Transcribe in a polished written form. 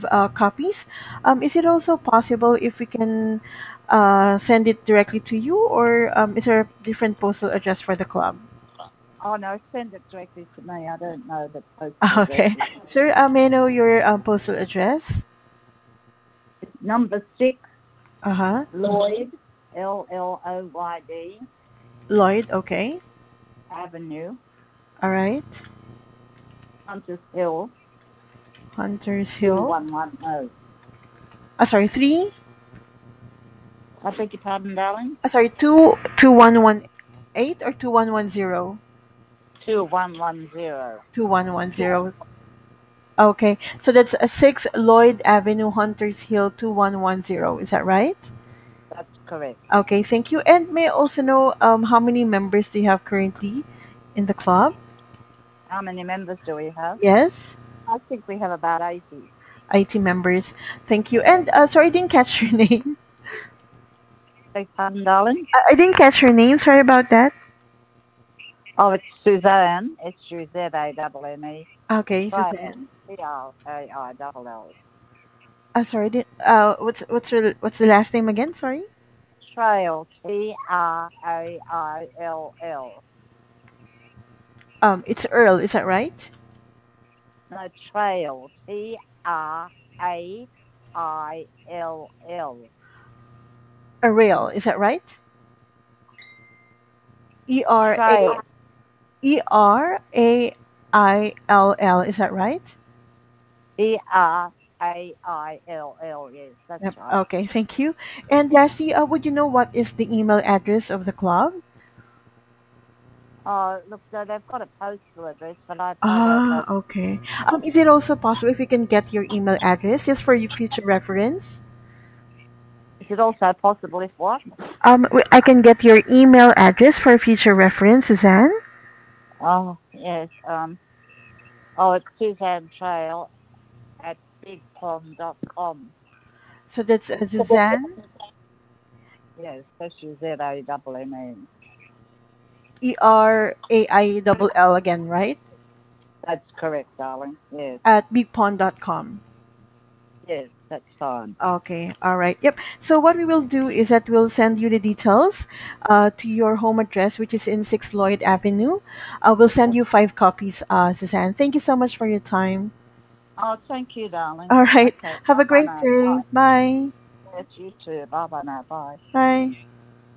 copies. Is it also possible if we can send it directly to you, or is there a different postal address for the club? Oh no, send it directly to me. I don't know the postal Okay. addresses. Sir, may I know your postal address? It's number 6, Uh-huh. Lloyd, Lloyd Lloyd, okay. Avenue, All right. Hunters Hill, Hunters Hill. 2110. Sorry, 3. I beg your pardon, darling? Sorry, 22118 or 2110? 2110. 2110. Okay. So that's a 6 Lloyd Avenue, Hunters Hill, 2110. Is that right? That's correct. Okay, thank you. And may I also know how many members do you have currently in the club? How many members do we have? Yes, I think we have about 80. 80 members. Thank you. And sorry, I didn't catch your name. Beg your pardon, darling? I didn't catch your name. Sorry about that. Oh, it's Suzanne. Suzanne. Okay, Trail. Suzanne. Trail. Sorry. What's the last name again? Sorry. Trail. Trail. It's Earl. Is that right? No, Trail. Trail. Rail. Is that right? E R A Trail. ERAILL. Is that right? Trail. Yes, that's Yep. right. Okay. Thank you. And lastly, would you know what is the email address of the club? Look, they've got a postal address, but I don't Ah, know. okay. Is it also possible if we can get your email address just for your future reference? Is it also possible if what? I can get your email address for future reference, Suzanne. Oh, yes. It's Suzanne Trail at bigpond.com. So that's Suzanne, Yes, that's Zamme. ERAILL again, right? That's correct, darling. Yes, At bigpond.com. yes, that's fine. Okay, all right. Yep. So what we will do is that we'll send you the details to your home address, which is in 6 Lloyd Avenue. We'll send you 5 copies, Suzanne. Thank you so much for your time. Oh, thank you, darling. All right. Okay, Have bye a bye great now. day. Bye. Bye. Yes, you too. Bye bye now. Bye. Bye.